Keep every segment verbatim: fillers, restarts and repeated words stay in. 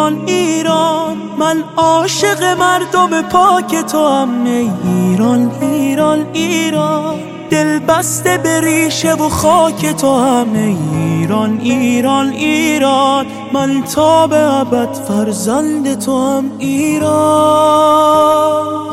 ایران ایران، من عاشق مردم پاک تو هم. ای ایران ایران ایران، دل بسته به ریشه و خاک تو هم. ای ایران ایران ایران، من تا به ابد فرزند تو هم. ایران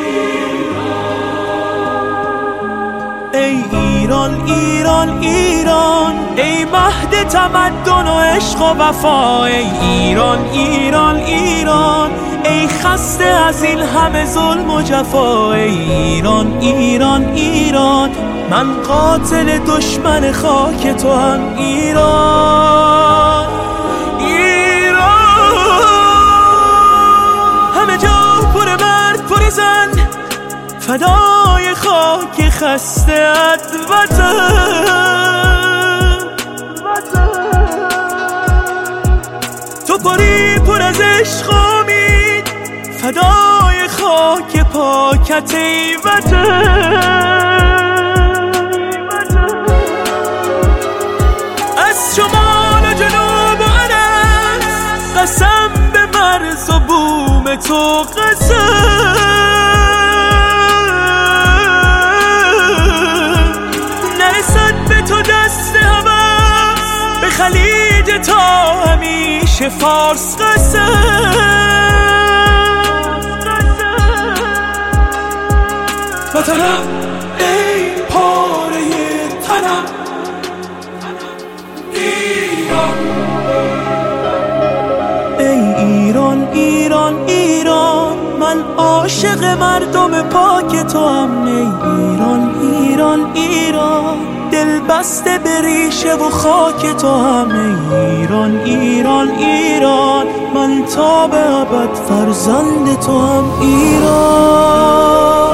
ای ایران ایران ایران، ای مهد تمدن و عشق و وفا. ای ایران ایران ایران، ای خسته از این همه ظلم و جفا. ای ایران ایران ایران، من قاتل دشمن خاک تو هم. ایران ایران، همه جا پر مرد پر زن، فدای خاک خسته ات وطن. تو پری پر از عشق و امید، فدای خاک پاکت ای وطن. از شمال و جنوب و عرض، قسم به مرز و بوم تو قسم. خلیج تا همیشه فارس قسم. وطنم ای پاره تنم، ایران ای ایران ایران ایران، من عاشق مردم پاک تو هم. ای ایران ایران ایران، دل بسته به ریشه و خاک تو هم. ای ایران ایران ایران، من تا به ابد فرزند تو هم. ایران